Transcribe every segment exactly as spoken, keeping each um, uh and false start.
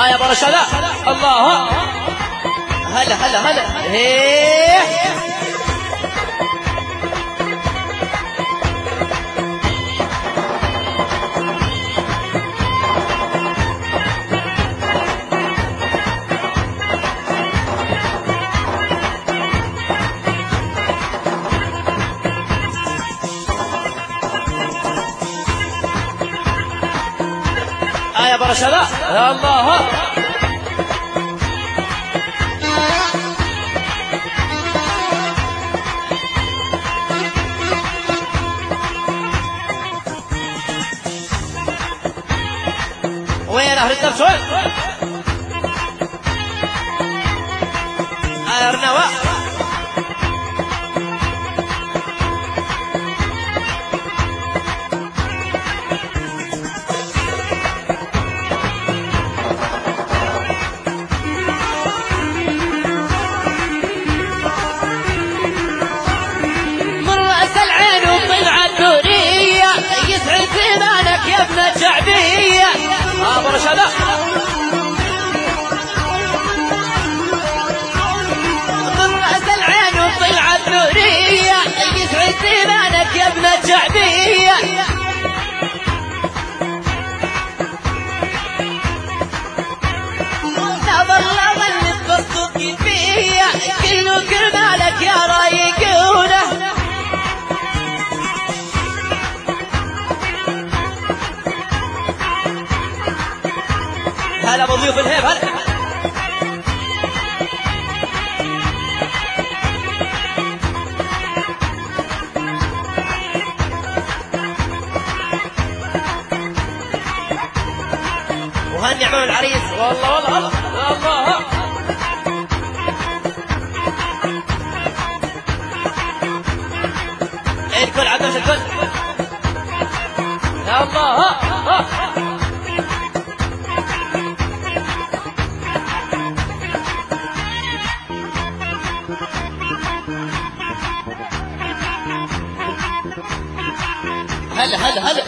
آه يا برشادة الله هلا هلا هلا هيه آه يا برشادة يا الله وين أهل الدرس وين؟ آه أرنوة من رأس العين وطلع الدورية يسعد زمانك يا ابن الشعبية آه برشادة من رأس العين وطلع الدورية يسعد زمانك يا ابن الشعبية لا والله ظلت بالصدق فيا كله كرمالك يا رايقونه هلا بضيوف الهيب هلا وهني عمام العريس والله والله والله الله الكل عدوش الكل يا الله هلا هلا هلا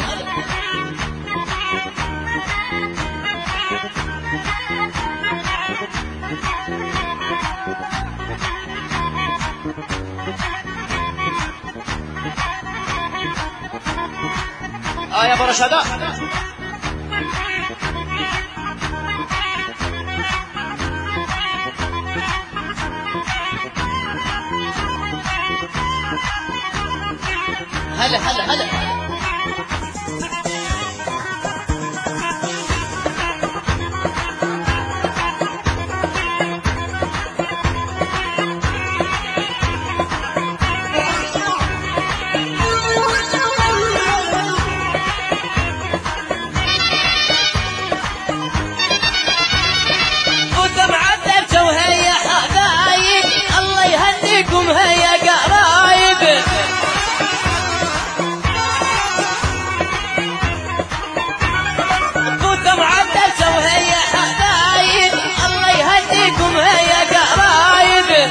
آه يا برشادة هلا هلا هلا هيا قرايب بوتم عدل وهيا حبايب الله يهديكم هيا قرايب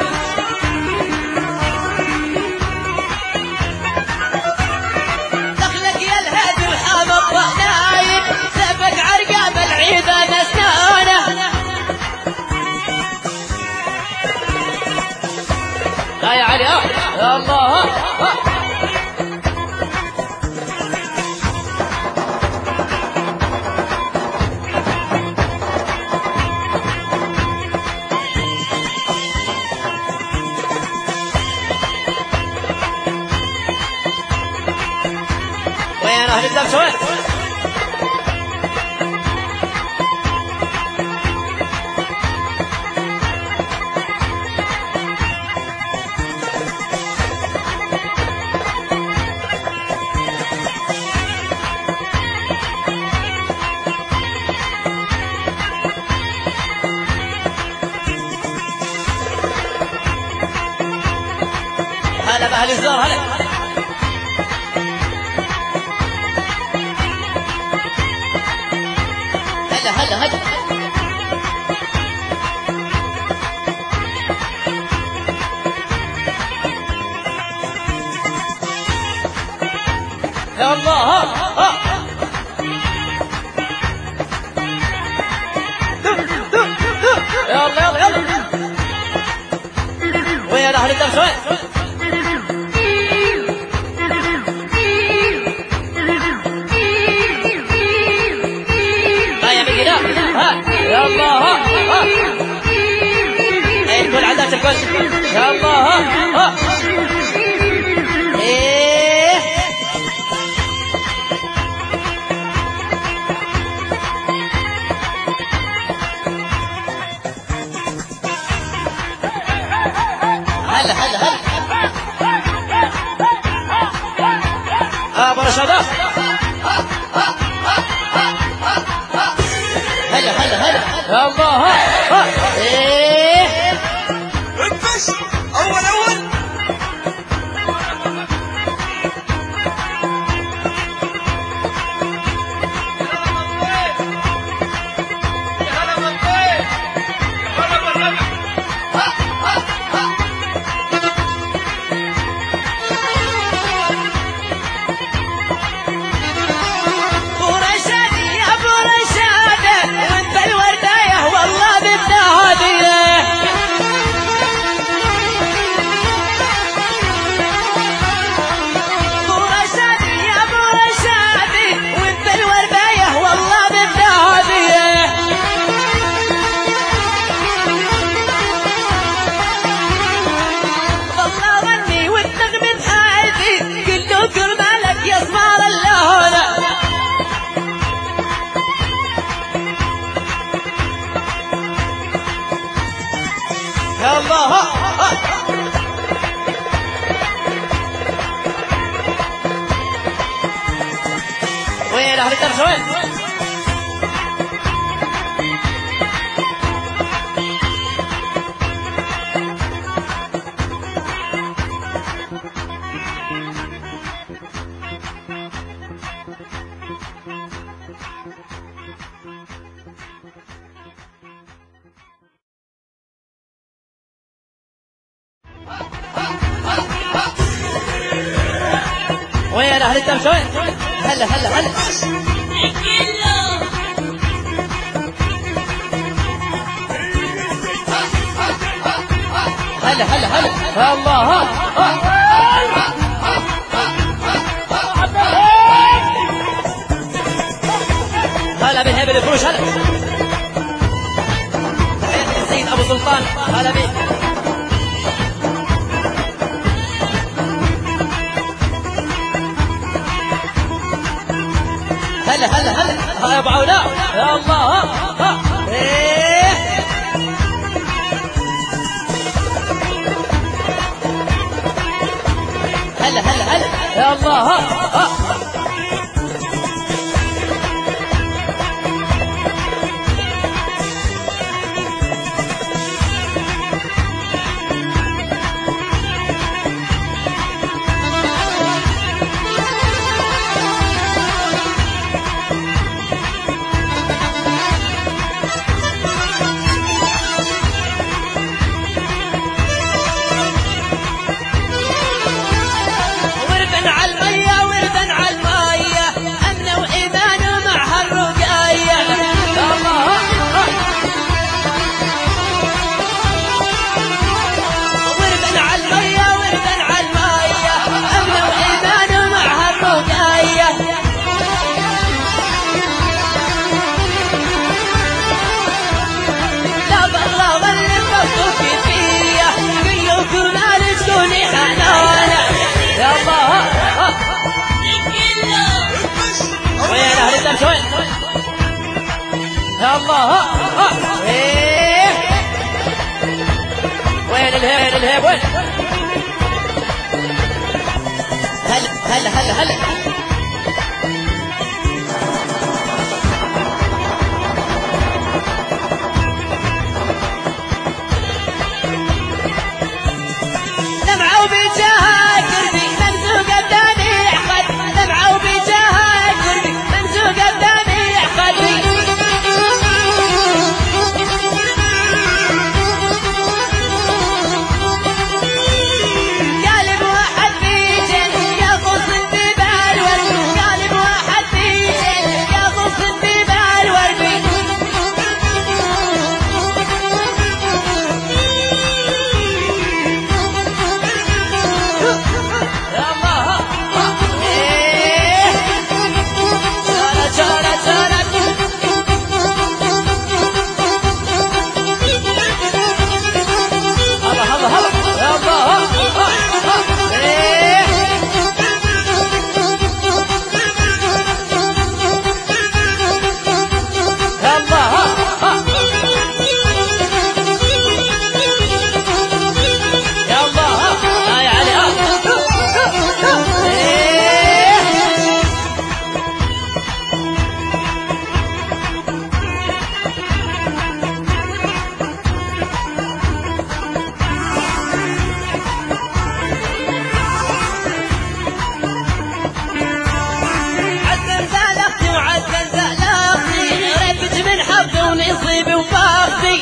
دخلك يا الهادي وحامض ضنايب سبق عرقاب العيبة نسنانه لا يا علي يا الله وين أهل الدرس وين؟ هلا بأهل الزار هلا هلا هلا هلا يا الله ها ها اهل الدم شوي. ها يا مقدار ها يلا ها ها ايه كل عادات الكل يلا ها ها ايه هلا هلا هلا ابو رشادات هلا هلا هلا يا الله ها ها ايه انفش اول اول يا الله ها ها وين اهل الدرس وين؟ وين اهل الدرس وين؟ هلا هلا هلا هلا هلا هلا يا الله ها ها هلا بالهيبة الفروش هلا تحية السيد ابو سلطان هلا بيه هلا هلا هلا ها يا ابو عولاء يا الله ها ها ايه هلا هلا هلا يا الله ها ها شوي يا الله ها ها ايه وين الهيب الهيب وين هلا هلا هلا هلا دمعوا بجاها قلبي ممزوق الدمع قد دمعوا بجاها قلبي ممزوق الدمع قد قالب واحد بيجن يغص الجبال نصيبي وبختي.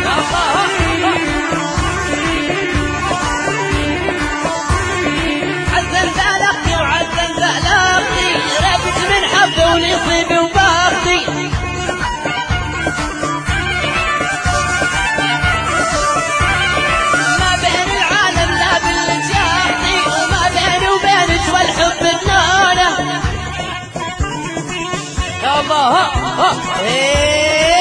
عزم بلغتي وعزم بلغتي رقت من حظي ونصيبي وبختي. ما بين العالم لا بالجهدي وما بيني وبينك والحب بنونه. يا الله ها ها ايه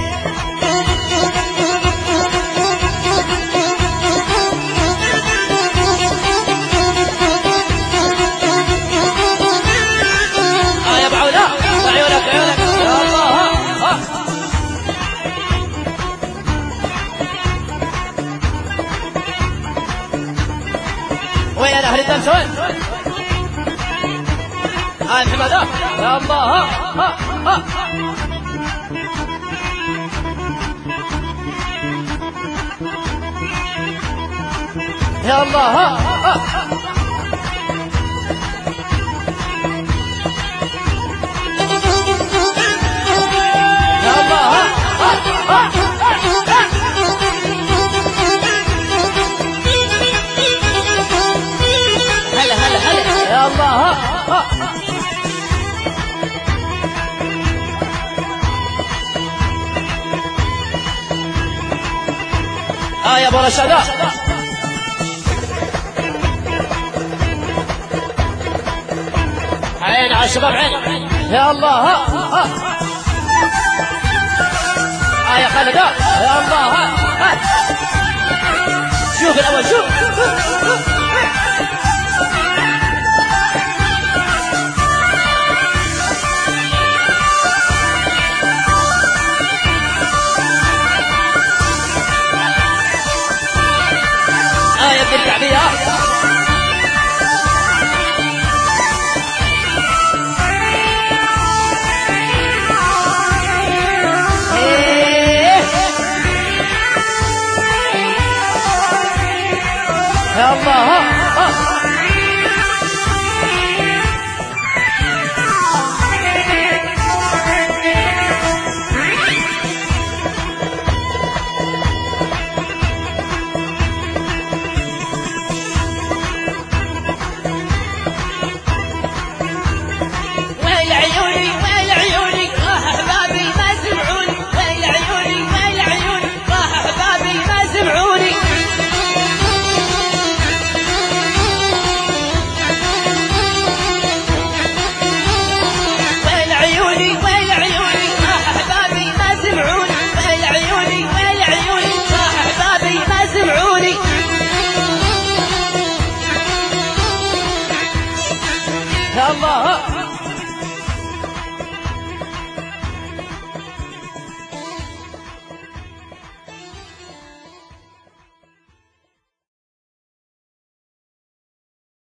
اه يا ابو عوده عيونك عيونك. يا الله ها ها وين اهل الدمس وين؟ ها محمد ها يا الله ها ها ها يا الله ها ها يا الله ها ها ها هلا هلا هلا يا الله ها ها اه يا ابو رشاد عين على الشباب عين. يا الله ها ها اه يا خالد يا الله ها ها شوف الاول شوف. اه يا ابن الكعبية يا الله ها ها ويل عيوني ويل عيوني راح احبابي ما سمعوني. ويل عيوني ويل عيوني راح احبابي ما سمعوني. ويل عيوني ويل عيوني راح احبابي ما سمعوني. ويل عيوني ويل عيوني راح احبابي ما سمعوني. يا الله